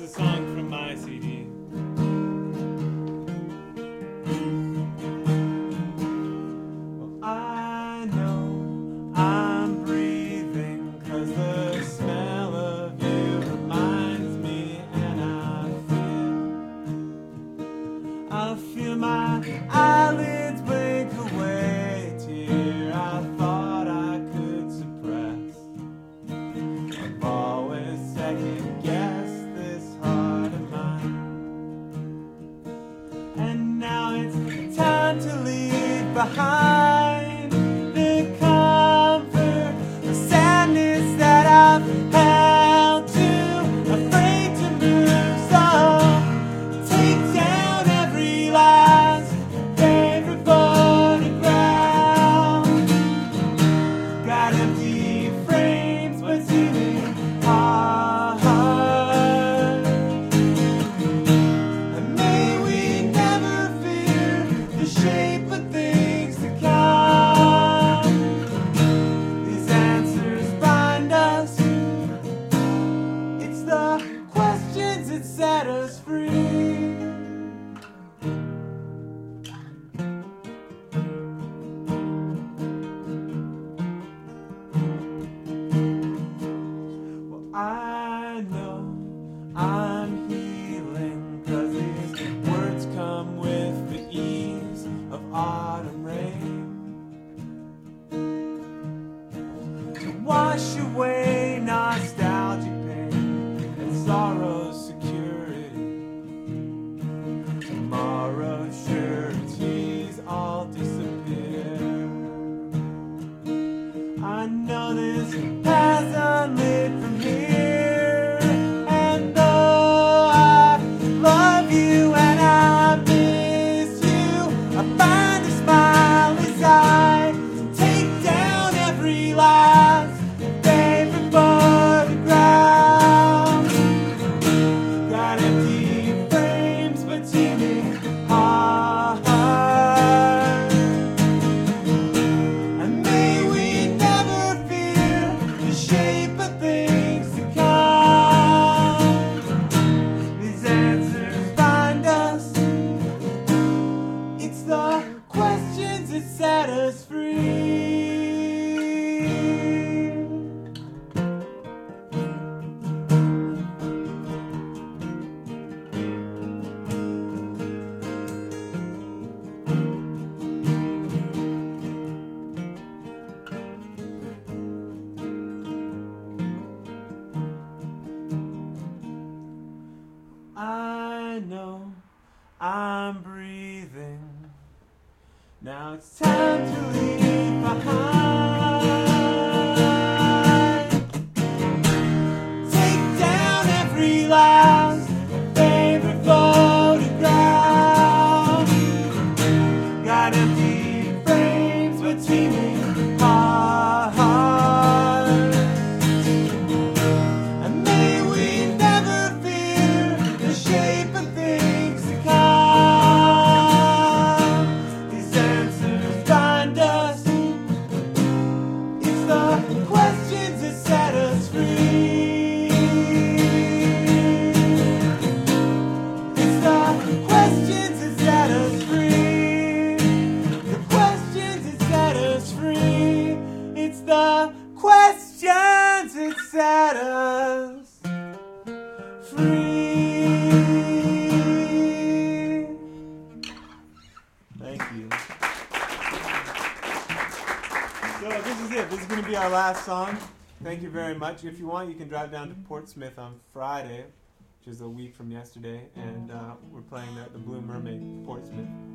a song from my CD. Well, I know I'm breathing 'cause the smell of you reminds me, and I feel my eyelids blink away, tear I thought I could suppress. I've always second guessed this heart of mine, and now it's time to leave behind the comfort, the sadness that I've held to, afraid to move. So take down every last favorite photograph. Got empty frames, but seeming hearts. And may we never fear the shape of things to come. These answers bind us. It's the questions that set us free. Well, I know I'm healing 'cause these words come with the ease of autumn rain to wash away nostalgic pain and sorrow's security. Tomorrow's sureties all disappear. I know this path's unlit from here, and though I love you and I miss you, I find a smile as I take down every last favorite photograph. Got empty frames but teeming hearts. And may we never fear the shape of things to come. These answers bind us. It's the questions that set us free. I know I'm breathing. Now it's time to leave behind. Take down every last favorite photograph. Got empty frames but teeming hearts. And may we never fear the shape of things to come. These answers bind us. It's the questions that set us free. It's the questions that set us free. The questions that set us free. It's the questions that set us free. Thank you. So this is it. This is going to be our last song. Thank you very much. If you want, you can drive down to Portsmouth on Friday, which is a week from yesterday, and we're playing the Blue Mermaid, Portsmouth.